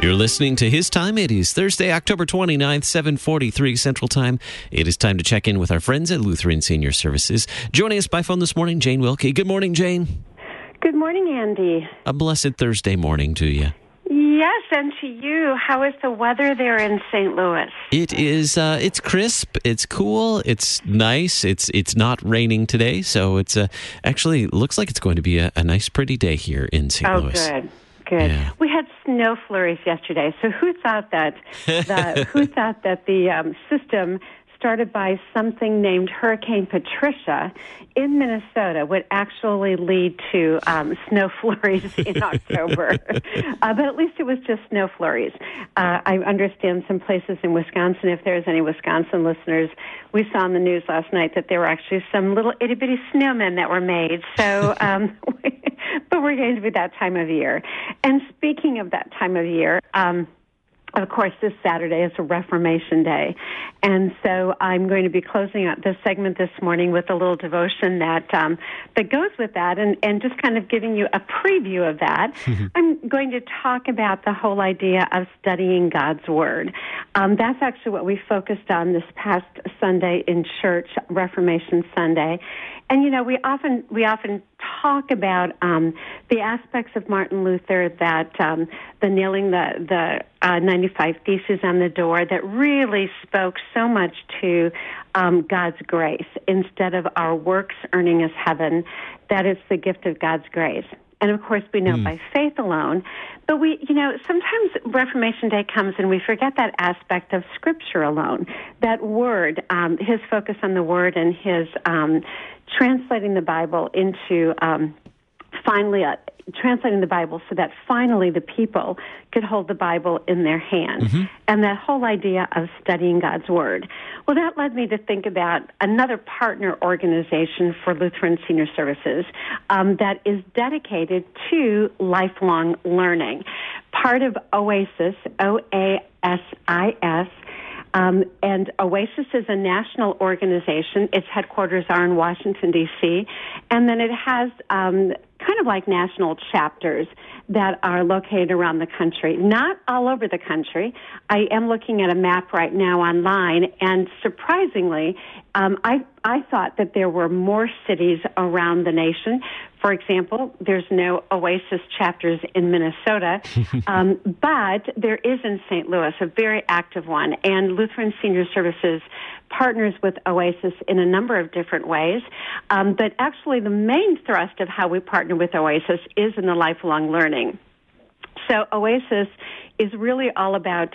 You're listening to His Time. It is Thursday, October 29th, 7:43 Central Time. It is time to check in with our friends at Lutheran Senior Services. Joining us by phone this morning, Jane Wilkie. Good morning, Jane. Good morning, Andy. A blessed Thursday morning to you. Yes, and to you. How is the weather there in St. Louis? It is. It's crisp. It's cool. It's nice. It's not raining today, so it's actually looks like it's going to be a nice, pretty day here in St. Louis. Oh, good. Yeah. We had snow flurries yesterday. So who thought that the system started by something named Hurricane Patricia in Minnesota would actually lead to snow flurries in October. But at least it was just snow flurries. I understand some places in Wisconsin, if there's any Wisconsin listeners, we saw on the news last night that there were actually some little itty-bitty snowmen that were made. So, but we're going to be that time of year. And speaking of that time of year, of course, this Saturday is a Reformation Day, and so I'm going to be closing out this segment this morning with a little devotion that goes with that, and just kind of giving you a preview of that. I'm going to talk about the whole idea of studying God's Word. That's actually what we focused on this past Sunday in church, Reformation Sunday. And you know, we often talk about the aspects of Martin Luther, that the nailing the 95 Theses on the door, that really spoke so much to God's grace instead of our works earning us heaven. That it's the gift of God's grace. And of course, we know by faith alone. But sometimes Reformation Day comes and we forget that aspect of Scripture alone. That Word, his focus on the Word, and his translating the Bible into translating the Bible so that finally the people could hold the Bible in their hands. And that whole idea of studying God's Word. Well, that led me to think about another partner organization for Lutheran Senior Services that is dedicated to lifelong learning. Part of OASIS, OASIS, and OASIS is a national organization. Its headquarters are in Washington, D.C., and then it has kind of like national chapters that are located around the country. Not all over the country. I am looking at a map right now online, and surprisingly, I thought that there were more cities around the nation. For example, there's no OASIS chapters in Minnesota, but there is in St. Louis, a very active one. And Lutheran Senior Services partners with OASIS in a number of different ways. But actually, the main thrust of how we partner with OASIS is in the lifelong learning. So OASIS is really all about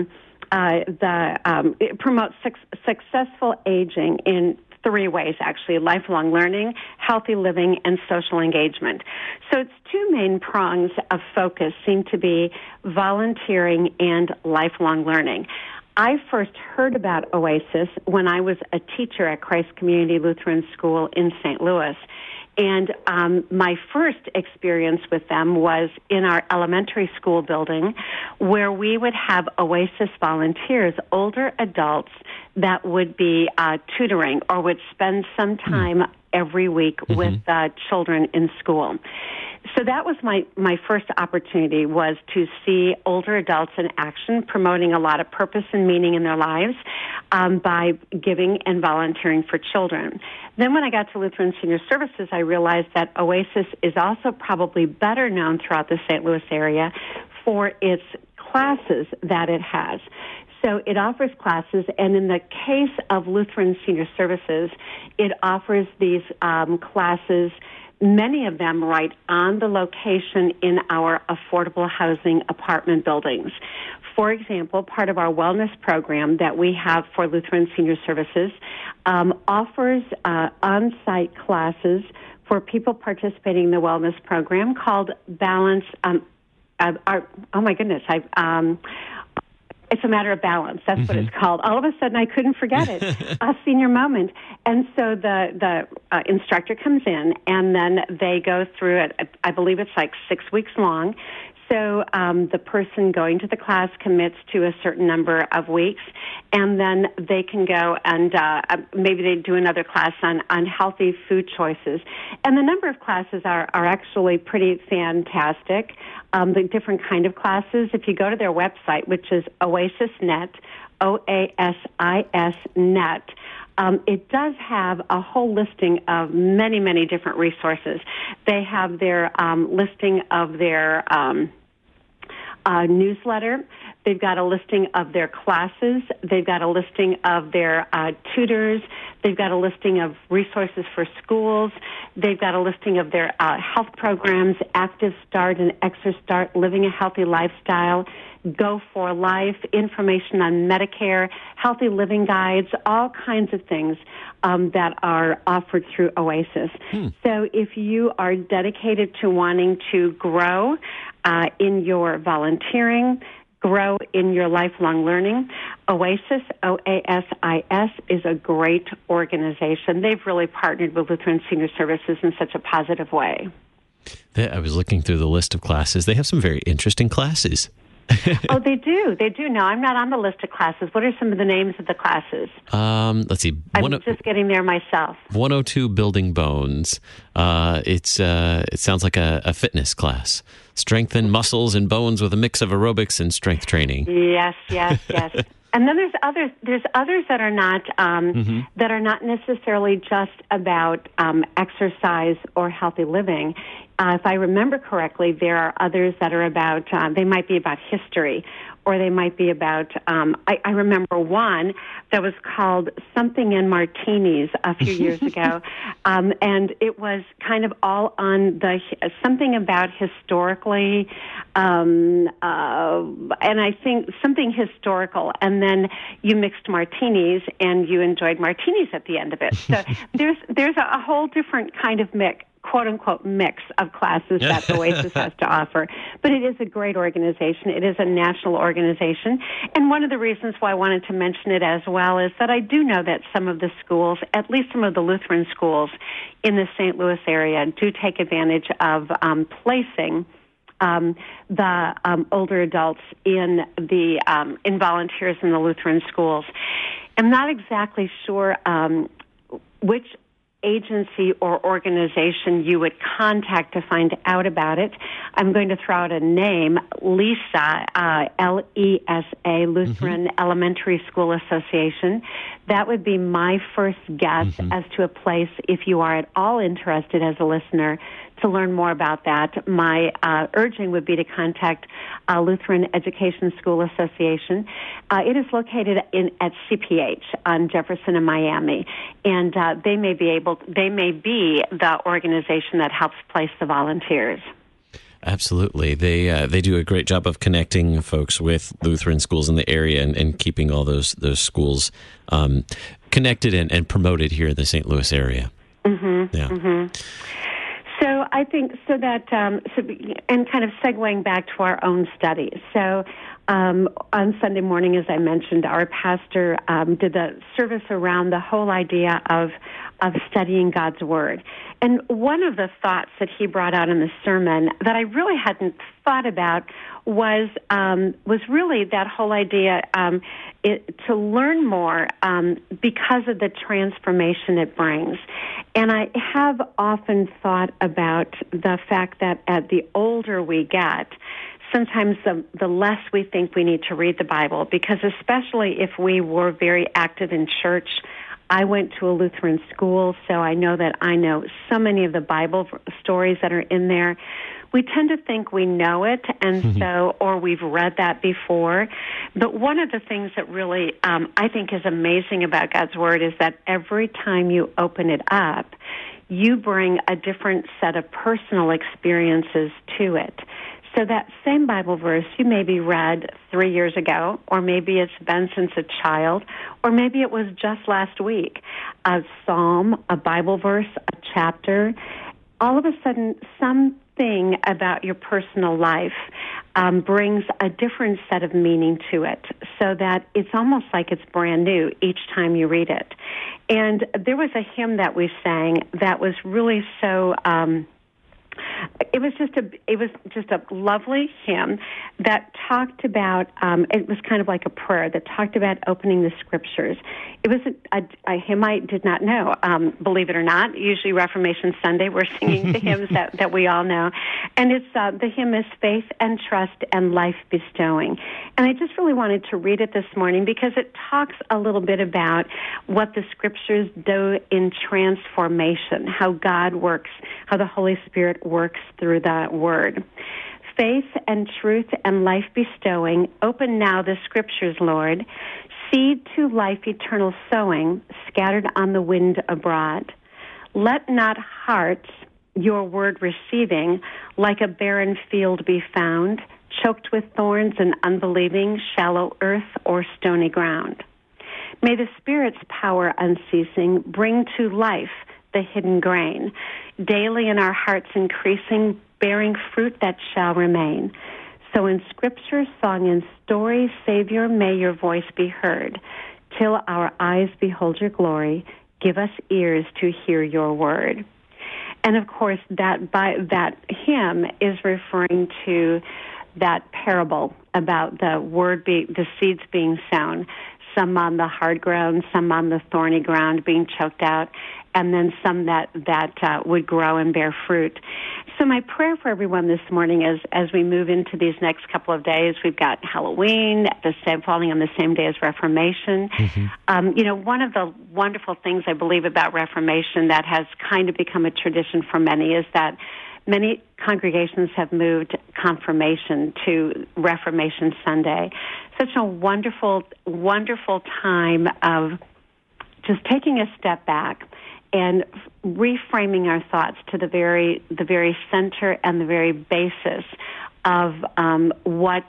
it promotes successful aging in three ways, actually: lifelong learning, healthy living, and social engagement. So its two main prongs of focus seem to be volunteering and lifelong learning. I first heard about OASIS when I was a teacher at Christ Community Lutheran School in St. Louis. And my first experience with them was in our elementary school building, where we would have OASIS volunteers, older adults that would be tutoring or would spend some time every week with children in school. So that was my first opportunity, was to see older adults in action, promoting a lot of purpose and meaning in their lives by giving and volunteering for children. Then when I got to Lutheran Senior Services, I realized that OASIS is also probably better known throughout the St. Louis area for its classes that it has. So it offers classes, and in the case of Lutheran Senior Services, it offers these classes, many of them right on the location in our affordable housing apartment buildings. For example, part of our wellness program that we have for Lutheran Senior Services offers on-site classes for people participating in the wellness program called Balance. Oh my goodness! It's a matter of balance. That's what it's called. All of a sudden, I couldn't forget it. A senior moment. And so the instructor comes in, and then they go through it. I believe it's like 6 weeks long. So the person going to the class commits to a certain number of weeks, and then they can go and maybe they do another class on healthy food choices. And the number of classes are actually pretty fantastic. The different kind of classes. If you go to their website, which is OASISnet, OASIS net, it does have a whole listing of many, many different resources. They have their listing of their newsletter. They've got a listing of their classes. They've got a listing of their tutors. They've got a listing of resources for schools. They've got a listing of their health programs, Active Start and Exerstart, Living a Healthy Lifestyle, Go for Life, information on Medicare, healthy living guides, all kinds of things that are offered through OASIS. So if you are dedicated to wanting to grow in your volunteering, grow in your lifelong learning, OASIS, OASIS, is a great organization. They've really partnered with Lutheran Senior Services in such a positive way. I was looking through the list of classes. They have some very interesting classes. Oh, they do. They do. No, I'm not on the list of classes. What are some of the names of the classes? Let's see. I'm just getting there myself. 102 Building Bones. It sounds like a fitness class. Strengthen muscles and bones with a mix of aerobics and strength training. Yes. And then there's others that are not that are not necessarily just about exercise or healthy living. If I remember correctly, there are others that are about they might be about history, or they might be about I remember one that was called Something in Martinis a few years ago, and it was kind of all on the something about historically, and I think something historical, and then you mixed martinis and you enjoyed martinis at the end of it. So there's a whole different kind of quote-unquote mix of classes that OASIS has to offer. But it is a great organization. It is a national organization. And one of the reasons why I wanted to mention it as well is that I do know that some of the schools, at least some of the Lutheran schools in the St. Louis area, do take advantage of placing the older adults in volunteers in the Lutheran schools. I'm not exactly sure which agency or organization you would contact to find out about it. I'm going to throw out a name, LESA, L-E-S-A, Lutheran Elementary School Association. That would be my first guess as to a place, if you are at all interested as a listener, to learn more about that. My urging would be to contact Lutheran Education School Association. It is located at CPH on Jefferson and Miami, and they may be the organization that helps place the volunteers. Absolutely. They do a great job of connecting folks with Lutheran schools in the area and keeping all those schools connected and promoted here in the St. Louis area. So I think and kind of segueing back to our own studies. So on Sunday morning, as I mentioned, our pastor did the service around the whole idea of studying God's Word. And one of the thoughts that he brought out in the sermon that I really hadn't thought about was really that whole idea to learn more because of the transformation it brings. And I have often thought about the fact that the older we get, sometimes the less we think we need to read the Bible, because especially if we were very active in church. I went to a Lutheran school, so I know that I know so many of the Bible stories that are in there. We tend to think we know it, and or we've read that before. But one of the things that really I think is amazing about God's Word is that every time you open it up, you bring a different set of personal experiences to it. So that same Bible verse you maybe read 3 years ago, or maybe it's been since a child, or maybe it was just last week, a psalm, a Bible verse, a chapter, all of a sudden something about your personal life brings a different set of meaning to it, so that it's almost like it's brand new each time you read it. And there was a hymn that we sang that was really so It was just a lovely hymn that talked about. It was kind of like a prayer that talked about opening the Scriptures. It was a hymn I did not know. Believe it or not, usually Reformation Sunday we're singing the hymns that we all know, and it's the hymn is Faith and Trust and Life Bestowing. And I just really wanted to read it this morning because it talks a little bit about what the Scriptures do in transformation, how God works, how the Holy Spirit works through the Word. Faith and truth and life bestowing, open now the Scriptures, Lord. Seed to life eternal sowing, scattered on the wind abroad. Let not hearts, your word receiving, like a barren field be found, choked with thorns and unbelieving, shallow earth or stony ground. May the Spirit's power unceasing bring to life the hidden grain, daily in our hearts increasing, bearing fruit that shall remain. So in Scripture, song, and story, Savior, may your voice be heard, till our eyes behold your glory. Give us ears to hear your word. And of course, that hymn is referring to that parable about the seeds being sown, some on the hard ground, some on the thorny ground being choked out, and then some that would grow and bear fruit. So my prayer for everyone this morning is, as we move into these next couple of days, we've got Halloween, falling on the same day as Reformation. Mm-hmm. One of the wonderful things I believe about Reformation that has kind of become a tradition for many is that many congregations have moved confirmation to Reformation Sunday. Such a wonderful, wonderful time of just taking a step back and reframing our thoughts to the very center and the very basis of what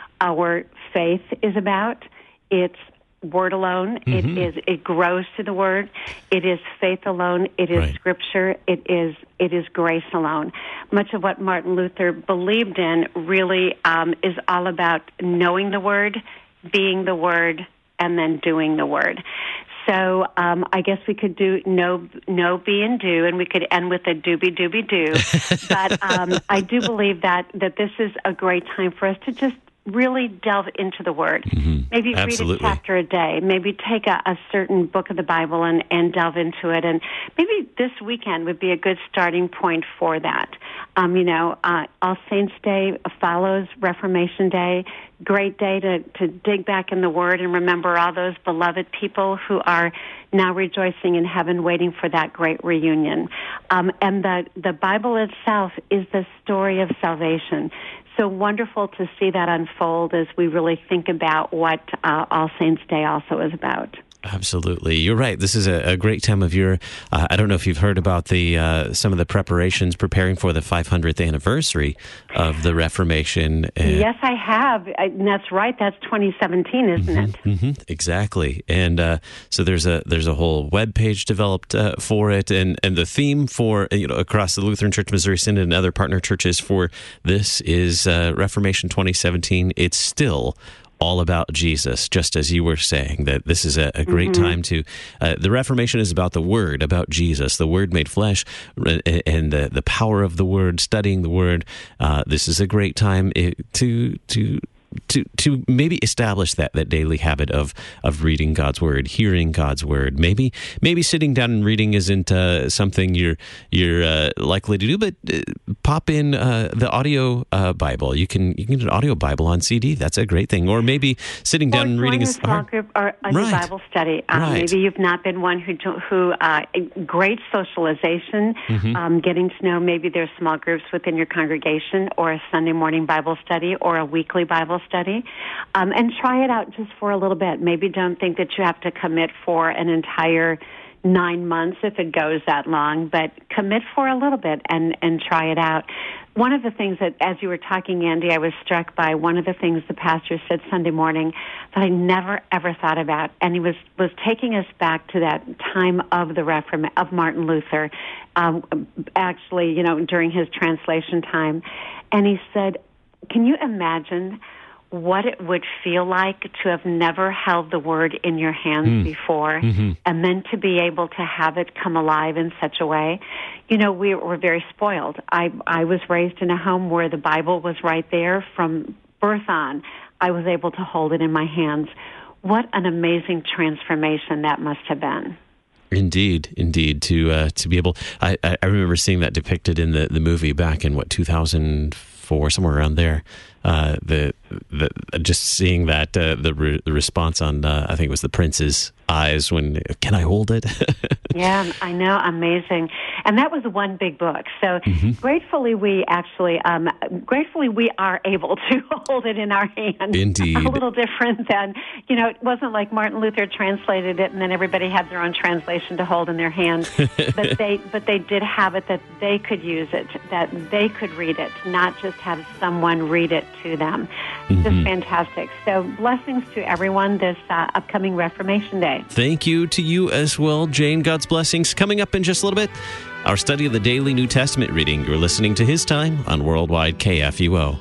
our faith is about. It's Word alone. Mm-hmm. It grows to the Word. It is faith alone. It is right. Scripture. It is grace alone. Much of what Martin Luther believed in really is all about knowing the Word, being the Word, and then doing the Word. So I guess we could do know, be, and do, and we could end with a doobie, doobie, do. But I do believe that this is a great time for us to just really delve into the Word. Mm-hmm. Maybe Absolutely. Read a chapter a day. Maybe take a certain book of the Bible and delve into it. And maybe this weekend would be a good starting point for that. All Saints Day follows Reformation Day. Great day to dig back in the Word and remember all those beloved people who are now rejoicing in heaven, waiting for that great reunion. And the Bible itself is the story of salvation. So wonderful to see that unfold as we really think about what All Saints Day also is about. Absolutely. You're right. This is a great time of year. I don't know if you've heard about some of the preparations preparing for the 500th anniversary of the Reformation. Yes, I have. That's right. That's 2017, isn't mm-hmm, it? Mm-hmm, exactly. And so there's a whole web page developed for it, and the theme for across the Lutheran Church Missouri Synod and other partner churches for this is Reformation 2017. It's still all about Jesus, just as you were saying, that this is a great mm-hmm. time to... the Reformation is about the Word, about Jesus, the Word made flesh, and the power of the Word, studying the Word. This is a great time to maybe establish that daily habit of reading God's Word, hearing God's Word. Maybe sitting down and reading isn't something you're likely to do, but pop in the audio Bible. You can get an audio Bible on CD. That's a great thing. Or maybe sitting down and reading a small group or a new Bible study. Maybe you've not been one who great socialization, mm-hmm. Getting to know. Maybe there's small groups within your congregation, or a Sunday morning Bible study, or a weekly Bible study, and try it out just for a little bit. Maybe don't think that you have to commit for an entire 9 months if it goes that long, but commit for a little bit and try it out. One of the things that, as you were talking, Andy, I was struck by one of the things the pastor said Sunday morning that I never, ever thought about, and he was taking us back to that time of of Martin Luther, during his translation time, and he said, can you imagine what it would feel like to have never held the Word in your hands before, and then to be able to have it come alive in such a way. You know, we were very spoiled. I was raised in a home where the Bible was right there from birth on. I was able to hold it in my hands. What an amazing transformation that must have been. Indeed. To be able, I remember seeing that depicted in the movie back in 2004, somewhere around there. Just seeing that the response on I think it was the prince's eyes when, can I hold it? Yeah, I know, amazing. And that was one big book. So gratefully we are able to hold it in our hands. Indeed. A little different than, it wasn't like Martin Luther translated it and then everybody had their own translation to hold in their hands. but they did have it that they could use it, that they could read it, not just have someone read it to them. Just fantastic. So blessings to everyone this upcoming Reformation Day. Thank you to you as well, Jane. God's blessings. Coming up in just a little bit, our study of the daily New Testament reading. You're listening to His Time on Worldwide KFUO.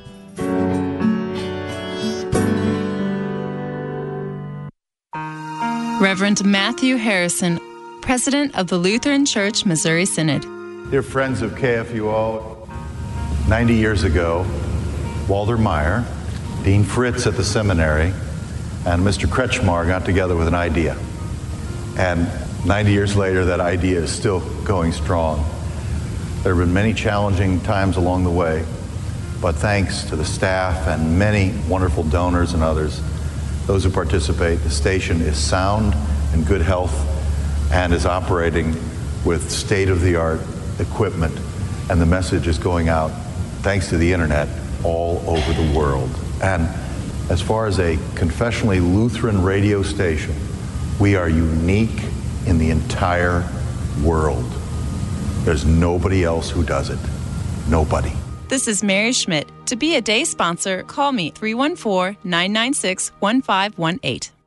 Reverend Matthew Harrison, President of the Lutheran Church Missouri Synod. Dear friends of KFUO, 90 years ago, Walter Meyer, Dean Fritz at the seminary, and Mr. Kretschmar got together with an idea. And 90 years later, that idea is still going strong. There have been many challenging times along the way, but thanks to the staff and many wonderful donors and others, those who participate, the station is sound and good health and is operating with state-of-the-art equipment, and the message is going out, thanks to the internet, all over the world. And as far as a confessionally Lutheran radio station, we are unique in the entire world. There's nobody else who does it. Nobody. This is Mary Schmidt. To be a day sponsor, call me 314-996-1518.